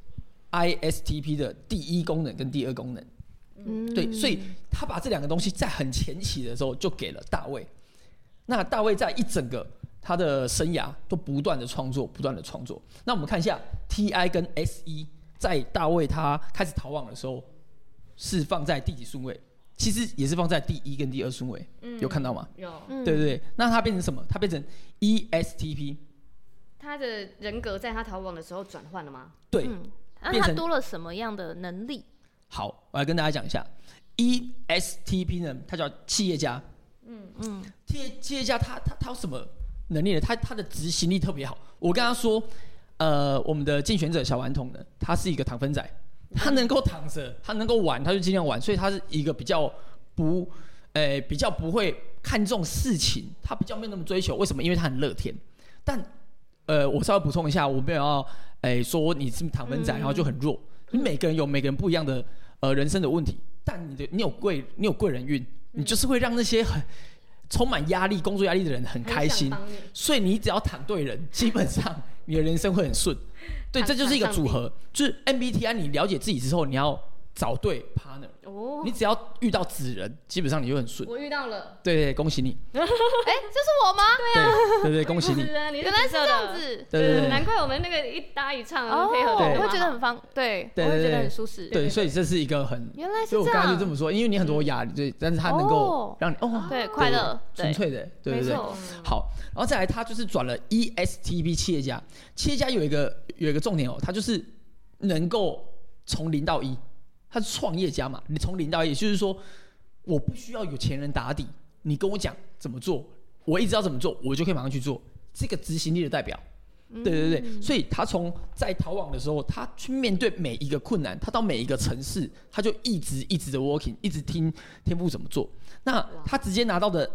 C: I S T P 的第一功能跟第二功能。嗯、对，所以他把这两个东西在很前期的时候就给了大卫。那大卫在一整个他的生涯都不断的创作，不断的创作。那我们看一下 T I 跟 S E 在大卫他开始逃亡的时候是放在第几顺位？其实也是放在第一跟第二顺位，嗯、有看到吗？
B: 有，
C: 对对对。那他变成什么？他变成 E S T P。
B: 他的人格在他逃亡的时候转换了吗？
C: 对。
A: 嗯、那他多了什么样的能力？
C: 好，我来跟大家讲一下 E S T P 呢，他叫企业家。嗯嗯，企业企业家他他他有什么能力呢？他他的执行力特别好。我跟他说，呃，我们的竞选者小顽童呢，他是一个躺分仔，他能够躺着，他能够玩，他就尽量玩，所以他是一个比较不，呃，比较不会看重事情，他比较没有那么追求。为什么？因为他很乐天。但呃，我稍微补充一下，我没有要，哎、呃，说你是躺分仔，然后就很弱。你、嗯、每个人有每个人不一样的呃人生的问题，但你的你有贵你有贵人运。你就是会让那些很充满压力、工作压力的人很开心，所以你只要躺对人，基本上你的人生会很顺。对，这就是一个组合。就是 M B T I， 你了解自己之后，你要找对 partner。哦，你只要遇到子人，基本上你就很顺。
B: 我遇到了。
C: 对对，恭喜你。
A: 哎、欸，这是我吗？
B: 对啊，
C: 对对对，恭喜你。
B: 是啊，你
A: 原来是这样子。
C: 对对对，
B: 难怪我们那个一搭一唱，
A: 哦，
B: 配合
A: 我会觉得很方，对，
C: 对，
A: 我会觉得很舒适。
C: 对，所以这是一个很，
A: 原来是
C: 这样。所以我刚才就这么说，因为你很多压力，对，但是它能够让你哦，
A: 对，快乐，
C: 纯粹的，对对对。好，然后再来，他就是转了 E S T P 企业家，企业家有一个有一个重点哦，他就是能够从零到一。他是创业家嘛，你从零到一，也就是说，我不需要有钱人打底，你跟我讲怎么做，我一直要怎么做，我就可以马上去做，这个执行力的代表。对对对，嗯、所以他从在逃亡的时候，他去面对每一个困难，他到每一个城市，他就一直一直的 working， 一直听天父怎么做。那他直接拿到的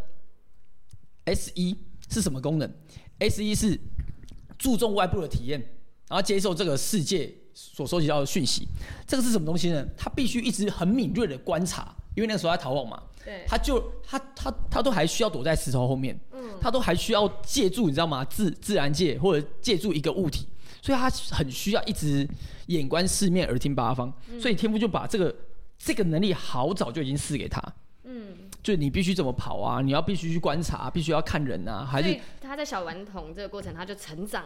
C: S 一 是什么功能 ？S 一 是注重外部的体验，然后接受这个世界所收集到的讯息。这个是什么东西呢？他必须一直很敏锐的观察，因为那个时候他逃亡嘛，
B: 对，
C: 他就他他他都还需要躲在石头后面，嗯，他都还需要借助你知道吗？自自然界或者借助一个物体，所以他很需要一直眼观四面，耳听八方。嗯、所以天父就把这个这个能力好早就已经赐给他，嗯，就是你必须怎么跑啊，你要必须去观察，必须要看人啊，还是
B: 所以他在小顽童这个过程他就成长了。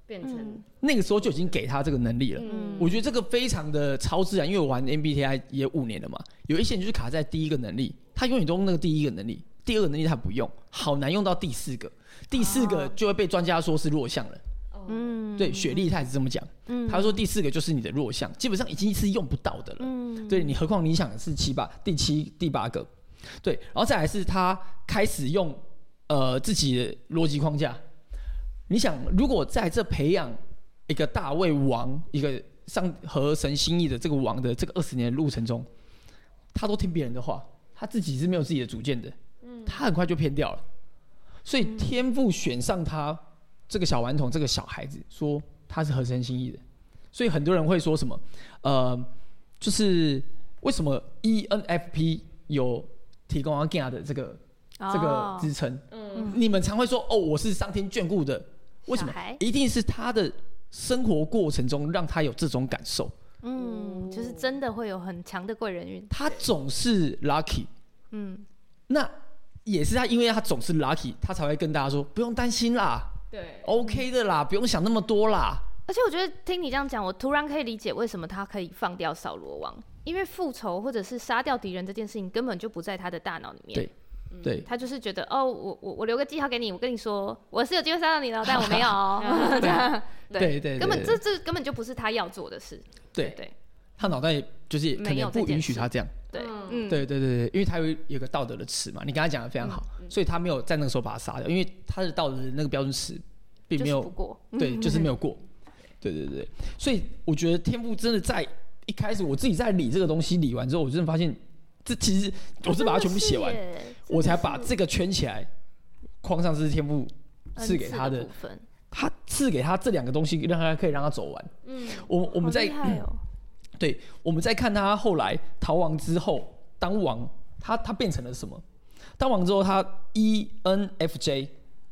B: 变成、嗯、
C: 那个时候就已经给他这个能力了。嗯、我觉得这个非常的超自然，因为我玩 M B T I 也五年了嘛，有一些人就是卡在第一个能力，他永远都用那个第一个能力，第二个能力他不用，好难用到第四个，第四个就会被专家说是弱项了。嗯，对，雪莉他也是这么讲，嗯，他说第四个就是你的弱项，基本上已经是用不到的了。嗯，对，你何况你想是七八第七第八个，对，然后再来是他开始用呃自己的逻辑框架。你想，如果在这培养一个大卫王，一个上合神心意的这个王的这个二十年的路程中，他都听别人的话，他自己是没有自己的主见的，嗯，他很快就偏掉了。所以天父选上他。这个小顽童，这个小孩子说他是合神心意的，所以很多人会说什么，呃，就是为什么 E N F P 有提供阿 Gina 的这个、哦、这个支撑？嗯，你们常会说哦，我是上天眷顾的，为什么？一定是他的生活过程中让他有这种感受。
A: 嗯，就是真的会有很强的贵人运。
C: 他总是 lucky， 嗯，那也是他，因为他总是 lucky， 他才会跟大家说不用担心啦。
B: 对
C: ，OK 的啦，不用想那么多啦。
A: 而且我觉得听你这样讲，我突然可以理解为什么他可以放掉扫罗王，因为复仇或者是杀掉敌人这件事情根本就不在他的大脑里面。
C: 对，嗯、对，
A: 他就是觉得哦，我我我留个记号给你，我跟你说我是有机会杀到你的，但我没有哦。
C: 对对 对, 对，
A: 根本这这根本就不是他要做的事。
C: 对 对, 对，他脑袋就是可能不允许他这样。
A: 对，
C: 嗯，对对对对，因为他有有个道德的尺嘛，你刚才讲的非常好、嗯嗯，所以他没有在那个时候把他杀掉，因为他的道德的那个标准尺并没有、
A: 就是、不过，
C: 对，就是没有过，对对对，所以我觉得天父真的在一开始我自己在理这个东西理完之后，我真的发现这其实我是把它全部写完，我才把这个圈起来，框上是天父赐给他的，的他赐给他这两个东西，让他可以让他走完。嗯，我我们在。对，我们在看他后来逃亡之后当王，他他变成了什么？当王之后，他 E N F J，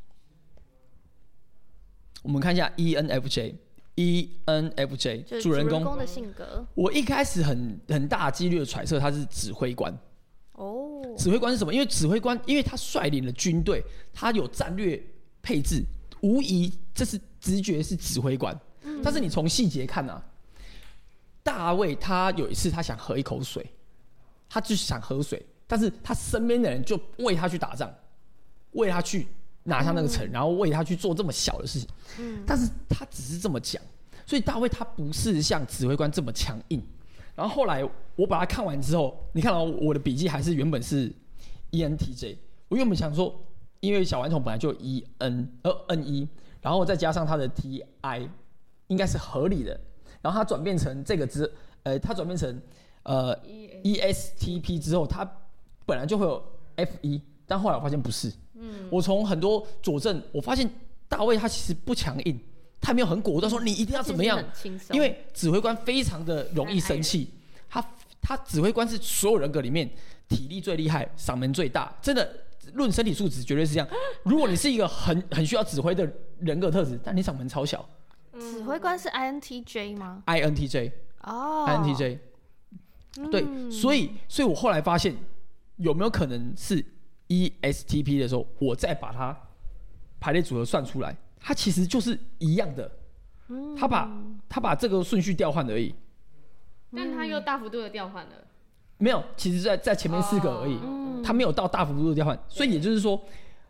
C: 我们看一下 E N F J，E N F J 主人公
A: 的性格。
C: 我一开始很很大几率的揣测他是指挥官。哦，指挥官是什么？因为指挥官，因为他率领了军队，他有战略配置，无疑这是直觉是指挥官。嗯、但是你从细节看啊。大卫他有一次他想喝一口水，他就是想喝水，但是他身边的人就为他去打仗，为他去拿下那个城、嗯，然后为他去做这么小的事情。嗯，但是他只是这么讲，所以大卫他不是像指挥官这么强硬。然后后来我把它看完之后，你看到我的笔记还是原本是 E N T J， 我原本想说，因为小顽童本来就有 E N 呃 N E， 然后再加上他的 T I， 应该是合理的。然后它转变成这个之，呃，它转变成呃 E S T P 之后，它本来就会有 F 一， 但后来我发现不是。嗯，我从很多佐证，我发现大卫他其实不强硬，他没有很果断说你一定要怎么样，因为指挥官非常的容易生气。他他指挥官是所有人格里面体力最厉害，嗓门最大，真的论身体素质绝对是这样。如果你是一个很很需要指挥的人格特质，但你嗓门超小。
A: 指挥官是 I N T J 吗
C: ？I N T J 哦 ，I N T J，、嗯、对，所以，所以我后来发现有没有可能是 E S T P 的时候，我再把它排列组合算出来，它其实就是一样的，嗯、他把他把这个顺序调换而已，
B: 但他又大幅度的调换了，
C: 没有，其实在在前面四个而已，哦、他没有到大幅度的调换，所以也就是说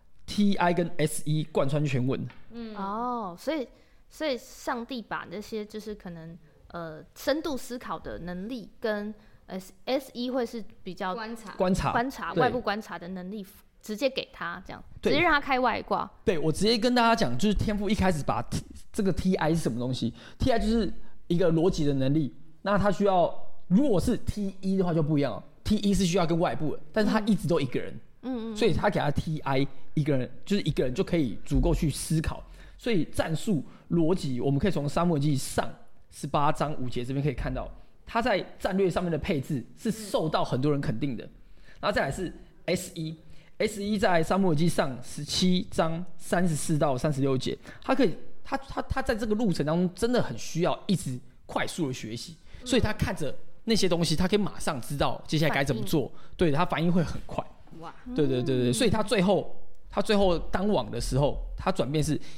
C: T I 跟 S E 贯穿全文，
A: 嗯，哦，所以。所以上帝把那些就是可能呃深度思考的能力跟 S S 一会是比较
B: 观察
C: 观察
A: 观察外部观察的能力直接给他，这样直接让他开外挂。
C: 对，我直接跟大家讲，就是天父一开始把 T, 这个 T I 是什么东西 ？T I 就是一个逻辑的能力，那他需要如果是 T 一 的话就不一样了 ，T 一 是需要跟外部的，但是他一直都一个人，嗯嗯，所以他给他 T I 一个人就是一个人就可以足够去思考。所以战术逻辑，我们可以从撒母耳记上十八章五节这边可以看到，他在战略上面的配置是受到很多人肯定的。然后再来是 S 一 ，S 一 在撒母耳记上十七章三十四到三十六节，他可以，他他他在这个路程当中真的很需要一直快速的学习，所以他看着那些东西，他可以马上知道接下来该怎么做，对他反应会很快。哇，对对对对，所以他最后他最后当王的时候，他转变是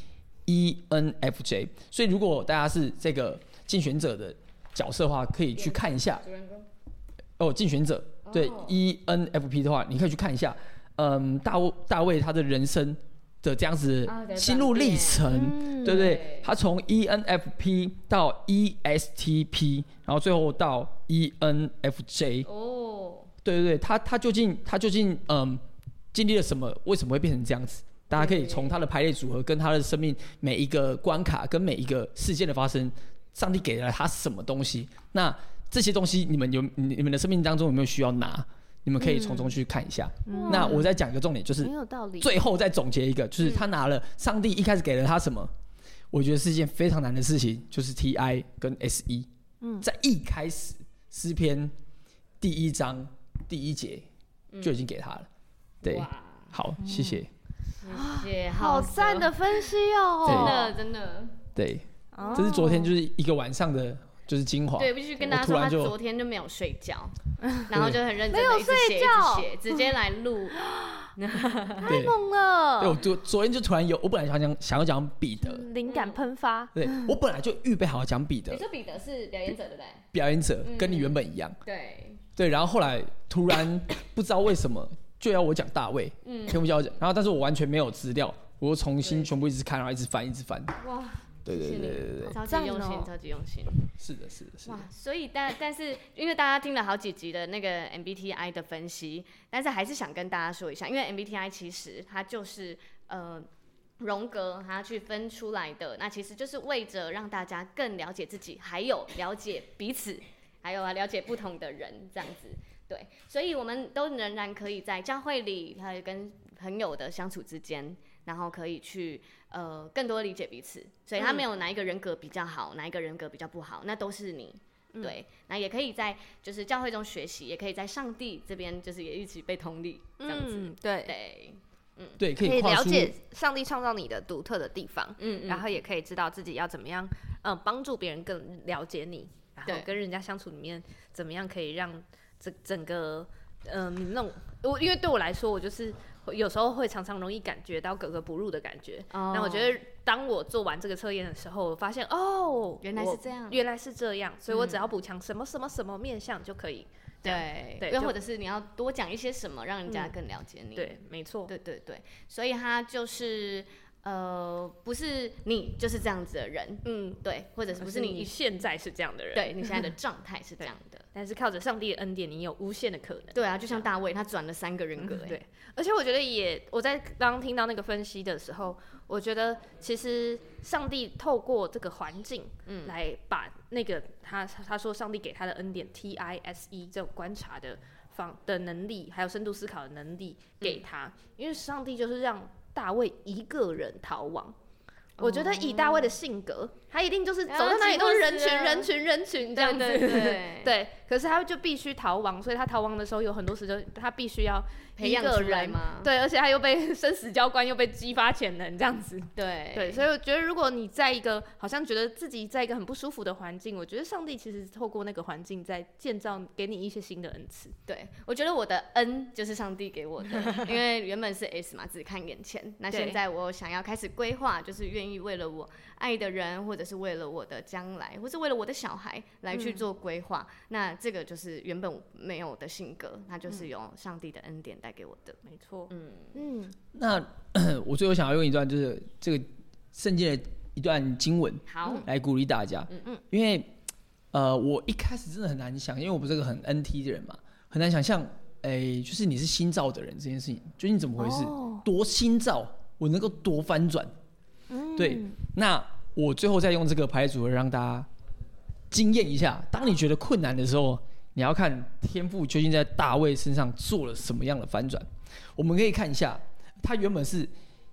C: E N F J。所以如果大家是这个竞选者的角色的话，可以去看一下。哦，竞选者对、哦、E N F P 的话，你可以去看一下。嗯，大大卫他的人生的这样子心路历程，哦、对不对？对，他从 E N F P 到 E S T P， 然后最后到 E N F J。哦，对对对，他他究竟他究竟嗯经历了什么？为什么会变成这样子？大家可以从他的排列组合，跟他的生命每一个关卡，跟每一个事件的发生，上帝给了他什么东西？那这些东西，你们有你们的生命当中有没有需要拿？你们可以从中去看一下。嗯、那我再讲一个重点，就是最后再总结一个，就是他拿了上帝一开始给了他什么？我觉得是一件非常难的事情，就是 T I 跟 S E。嗯，在一开始诗篇第一章第一节就已经给他了。对，好，谢谢。
B: 谢谢，
A: 好赞的分析哦！
B: 真的真的。
C: 对，这是昨天就是一个晚上的。就是精华。
B: 对，必须跟大家说，他昨天就没有睡觉，然后就很认真的一直写，一直写，直接来录，
A: 太猛了。
C: 对，我昨昨天就突然有，我本来想讲想要讲彼得，
A: 灵感喷发。
C: 对，我本来就预备好讲彼得。
B: 你说彼得是表演者对不对？
C: 表演者跟你原本一样。
B: 对。
C: 对，然后后来突然不知道为什么就要我讲大卫，嗯，天父叫我讲，然后但是我完全没有资料，我又重新全部一直看，然后一直翻，一直翻。哇。对对对对对，
B: 超级用心，超级用心。
C: 是的，是的，是的。哇，
B: 所以但但是因为大家听了好几集的那个 M B T I 的分析，但是还是想跟大家说一下，因为 M B T I 其实它就是呃荣格他去分出来的，那其实就是为着让大家更了解自己，还有了解彼此，还有啊了解不同的人这样子。对，所以我们都仍然可以在教会里，还有跟朋友的相处之间，然后可以去呃更多理解彼此，所以他没有哪一个人格比较好，哪一个人格比较不好，那都是你。对，那也可以在就是教会中学习，也可以在上帝这边就是也一起被同理这样子。
A: 嗯、对
B: 对，
C: 嗯，对，可
A: 以了解上帝创造你的独特的地方，嗯, 嗯，然后也可以知道自己要怎么样，嗯，帮助别人更了解你，然后跟人家相处里面怎么样可以让这整个嗯、呃、那种我因为对我来说，我就是有时候会常常容易感觉到格格不入的感觉。那、oh. 我觉得当我做完这个测验的时候，我发现哦，
B: 原来是这样，
A: 原来是这样，所以我只要补强什么什么什么面向就可以。
B: 对，对，又或者是你要多讲一些什么，让人家更了解你。
A: 嗯、对，没错。
B: 对对对，所以他就是呃，不是你就是这样子的人，嗯，对，或者是不是你，
A: 你现在是这样的人，
B: 对你现在的状态是这样的，
A: 但是靠着上帝的恩典，你有无限的可能。
B: 对啊，就像大卫，他转了三个人格、嗯，
A: 对。而且我觉得也，我在刚刚听到那个分析的时候，我觉得其实上帝透过这个环境，嗯，来把那个他他说上帝给他的恩典 T I S E 这种观察的方的能力，还有深度思考的能力给他，嗯、因为上帝就是让大卫一个人逃亡。我觉得以大卫的性格，他一定就是走到哪里都是人群、人群、人群这样子。
B: 对对对。
A: 对，可是他就必须逃亡，所以他逃亡的时候有很多时候他必须要一个人
B: 嘛。
A: 对，而且他又被生死交关，又被激发潜能这样子。
B: 对
A: 对，所以我觉得如果你在一个好像觉得自己在一个很不舒服的环境，我觉得上帝其实透过那个环境在建造给你一些新的恩赐。
B: 对，我觉得我的恩就是上帝给我的，因为原本是 S 嘛，只看眼前。那现在我想要开始规划，就是愿意为了我爱的人，或者是为了我的将来，或是为了我的小孩来去做规划、嗯。那这个就是原本没有的性格，那就是由上帝的恩典带给我的。
A: 没错，
B: 嗯
C: 嗯。那我最后想要用一段就是这个圣经的一段经文，
B: 好
C: 来鼓励大家。
B: 嗯嗯。
C: 因为呃，我一开始真的很难想，因为我不是个很 N T 的人嘛，很难想象，哎、欸，就是你是新造的人这件事情，究竟怎么回事？哦、多新造，我能够多翻转？嗯、对，那我最后再用这个排列组合让大家经验一下。当你觉得困难的时候，你要看天父究竟在大卫身上做了什么样的翻转。我们可以看一下，他原本是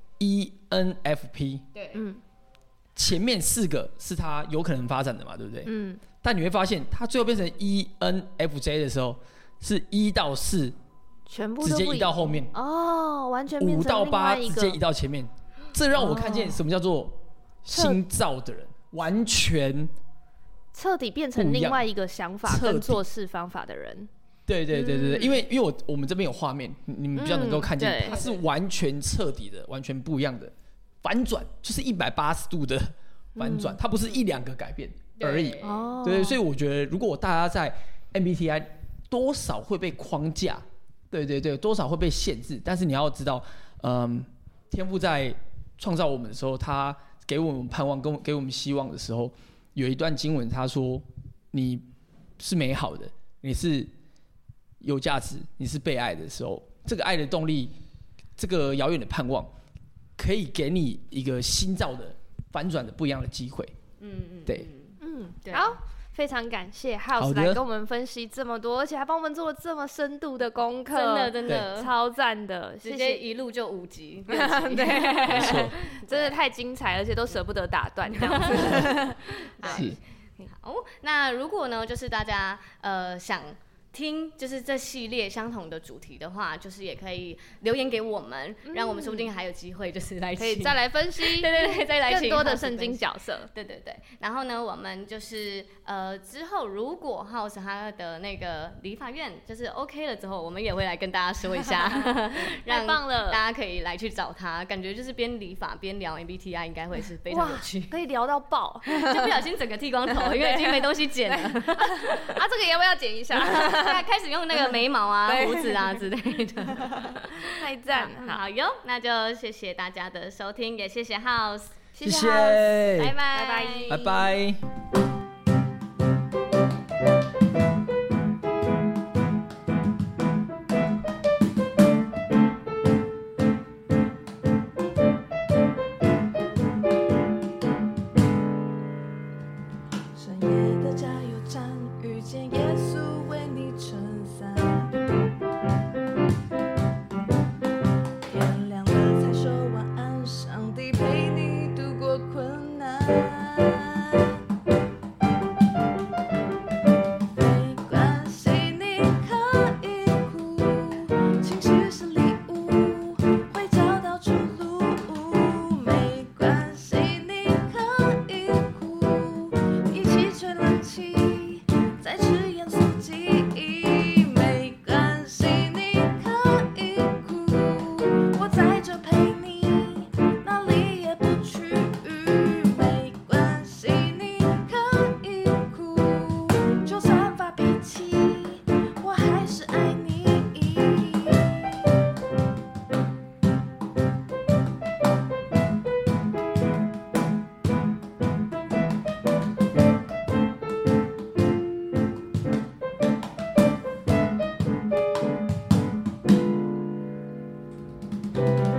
C: E N F P，
B: 对，嗯，
C: 前面四个是他有可能发展的嘛，对不对？
A: 嗯。
C: 但你会发现，他最后变成 E N F J 的时候，是一到四
A: 全部
C: 直接移到后面，
A: 哦，完全变成
C: 五到八直接移到前面。这让我看见什么叫做新造的人，完全
A: 彻底变成另外一个想法跟做事方法的人。
C: 对对对对对，嗯、因为因为我我们这边有画面，你们比较能够看见，他、嗯、是完全彻底的、完全不一样的反转就是一百八十度的反转，嗯、它不是一两个改变而已。对，
A: 哦、
C: 对，所以我觉得如果大家在 M B T I 多少会被框架，对对对，多少会被限制，但是你要知道，嗯，天父在创造我们的时候，他给我们盼望，跟给我们希望的时候，有一段经文他说：“你是美好的，你是有价值，你是被爱的时候，这个爱的动力，这个遥远的盼望，可以给你一个新造的反转的不一样的机会。”嗯嗯，对，
A: 嗯，对，好。非常感谢 House 来跟我们分析这么多，而且还帮我们做了这么深度的功课，
B: 真的真的超
A: 赞的，
B: 直接一路就五集，对，
C: 没错，
A: 真的太精彩，而且都舍不得打断这样子。
C: 是，
B: 好，那如果呢，就是大家呃想听就是这系列相同的主题的话，就是也可以留言给我们，嗯、让我们说不定还有机会就是来
A: 可以再来分析，
B: 对对对，再来
A: 更多的圣经角色，
B: 对对对。然后呢，我们就是呃之后如果 House 他的那个理发院就是 OK 了之后，我们也会来跟大家说一下，
A: 太棒了，
B: 大家可以来去找他，感觉就是边理发边聊 M B T I 应该会是非常有趣，
A: 可以聊到爆，
B: 就不小心整个剃光头，因为已经没东西剪了。
A: 啊，这个要不要剪一下？
B: 开始用那个眉毛啊、胡子啊之类的，
A: 太赞了！
B: 好哟，那就谢谢大家的收听，也谢谢 House，
C: 谢谢 House，
B: 拜拜
A: 拜
C: 拜拜拜。 拜。